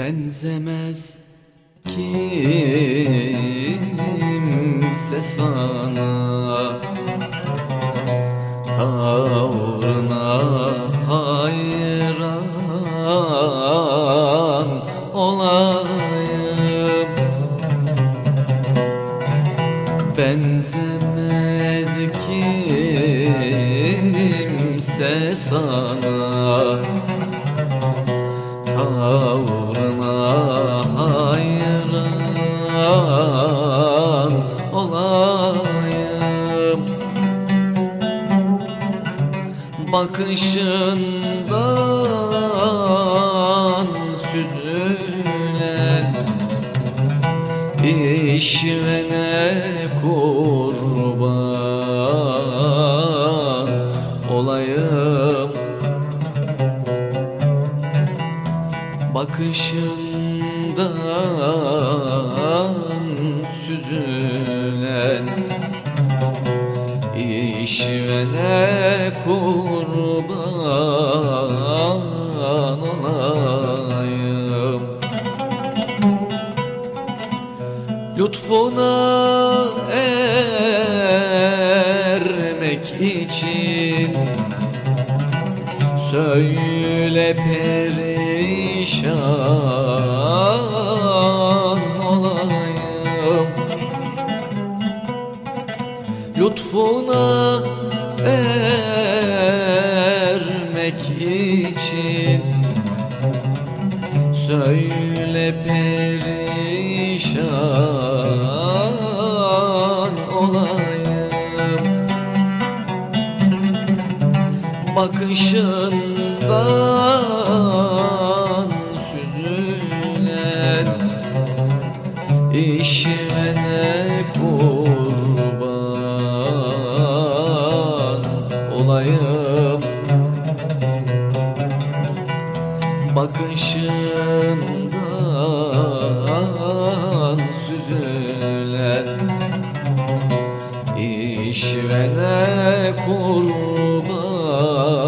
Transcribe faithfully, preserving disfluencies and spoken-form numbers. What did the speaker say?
Benzemez kimse sana, tavrına hayran olayım. Benzemez kimse sana, tavrına hayran olayım. Bakışından süzülen işvene kurban olayım. Bakışından süzülen işvene kurban olayım. Lütfuna ermek için söyle perişan olayım. Lütfuna ermek için söyle perişan olayım. Bakışından süzülen işvene kurban olayım. Bakışından süzülen işvene kurban